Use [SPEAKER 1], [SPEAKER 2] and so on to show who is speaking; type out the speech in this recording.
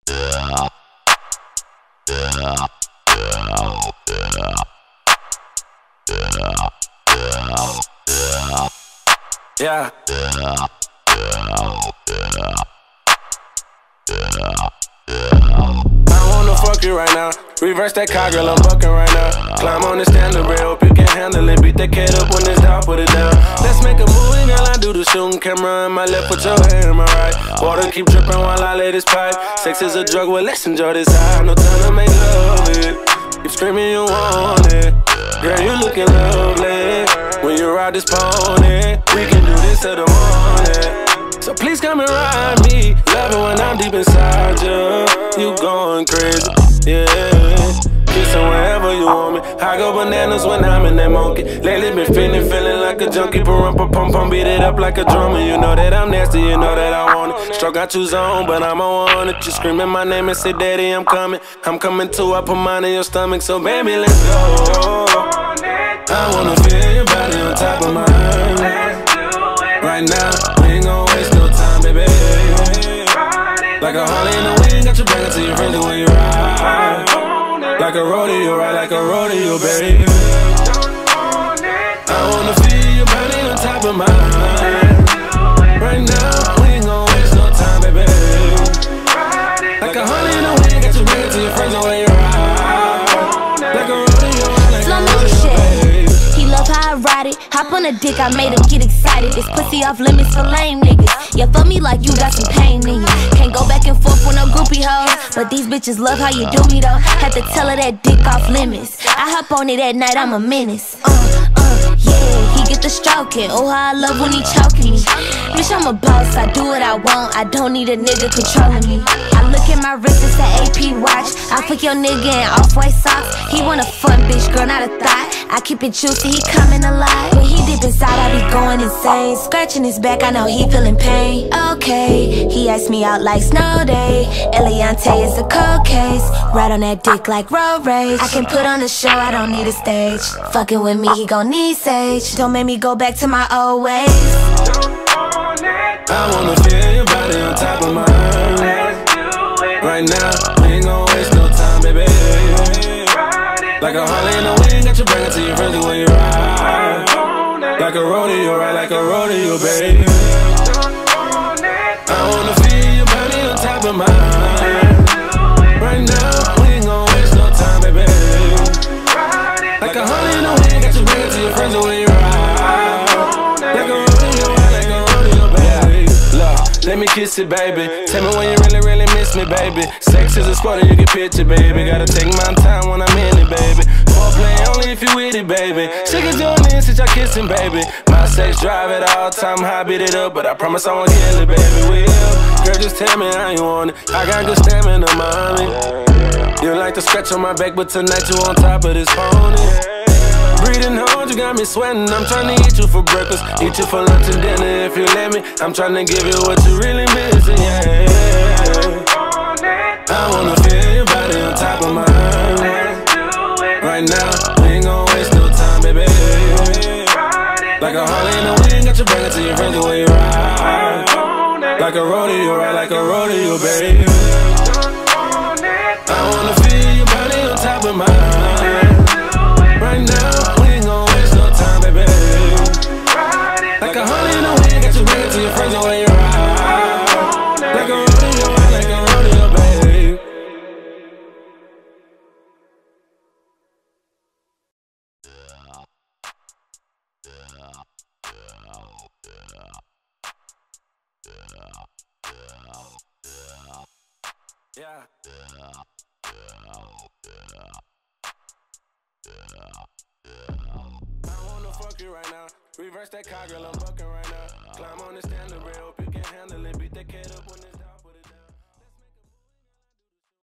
[SPEAKER 1] Yeah. I wanna fuck you right now. Reverse that car, girl, I'm bucking right now. Climb on the standard rail, hope you can handle it. Beat that cat up when it's down, put it down. Let's make a movie, girl, I do the shooting. Camera in my left, put your hand in my right. Water keep dripping while I lay this pipe. Sex is a drug, well, let's enjoy this high. No time to make love it. Keep screaming you want it. Girl, you looking lovely. When you ride this pony, we can do this till the morning. So please come and ride me. Love it when I'm deep inside you. You going crazy, yeah. Kissing wherever you want me. I go bananas when I'm in that monkey. Lately been feeling like a junkie. Pum, beat it up like a drummer. You know that I'm nasty, you know that I want it. Struck out you zone, but I'm on it. You screaming my name and say, Daddy, I'm coming. I'm coming too, I put mine in your stomach. So baby, let's go. I wanna feel your body on top of mine. Right now, we ain't gon' waste no time, baby. Like a Harley in the wind, got you banging till you're friendly when you ride. Like a rodeo, ride like a rodeo, baby. I wanna feel your body on top of mine. Right now, we ain't gon' waste no time, baby. Like a Harley in the wind, got you banging till you're friendly when you ride. Like a rodeo, ride like a rodeo, baby.
[SPEAKER 2] He love how I ride it. Hop on a dick, I made him get excited. This pussy off limits for lame niggas. Yeah, fuck me like you got some pain in you. Can't go back and forth with no groupie hoes. But these bitches love how you do me though. Had to tell her that dick off limits. I hop on it at night, I'm a menace. Yeah, he get the stroking. Oh, how I love when he choking me. Bitch, I'm a boss, I do what I want. I don't need a nigga controlling me. I look at my wrist, it's an AP watch. I put your nigga in off-white socks. He want a fun bitch, girl, not a thought. I keep it juicy, he coming alive. When he dip inside, I be going insane. Scratching his back, I know he feeling pain. Okay, he asked me out like snow day. Eliante is a cold case. Ride on that dick like road rage. I can put on a show, I don't need a stage. Fucking with me, he gon' need sage. Don't make me go back to my old ways.
[SPEAKER 1] I wanna feel your body on top of mine. Right now, we ain't gon' waste no time, baby. Like a Harley in the wind, got you banging till you're friendly when you ride. Like a rodeo, ride like a rodeo, baby. I wanna feel your body on top of mine. Right now, we ain't gon' waste no time, baby. Like a Harley in the wind, got you banging till you're friendly when you ride. Like a rodeo, ride like a rodeo, baby. Look, let me kiss it, baby. Tell me when you really miss me, baby. Sex is a sport and you can picture, baby. Gotta take my time when I'm in it, baby. Foreplay only if you with it, baby. Sick of doing this since y'all kissing, baby. My sex drive at all time, high beat it up, but I promise I won't kill it, baby. Will, girl, just tell me how you want it. I got good stamina, mommy. You like to scratch on my back, but tonight you on top of this pony. Breathing hard, you got me sweating. I'm trying to eat you for breakfast, eat you for lunch and dinner if you let me. I'm trying to give you what you really missing, yeah. I wanna feel your body on top of mine. Right now, we ain't gon' waste no time, baby. Like a Harley in the wind, got you banging till you're friendly when you ride. Like a rodeo, ride like a rodeo, baby. I wanna feel your body on top of mine. Right now, we ain't gon' waste no time, baby. Like a Harley in the wind, got you banging till you're friendly when you ride. Like a rodeo, ride like a rodeo, baby. Yeah. I wanna fuck you right now. Reverse that car, girl, I'm bucking right now. Climb on the standard rail, hope you can handle it. Beat that cat up when it's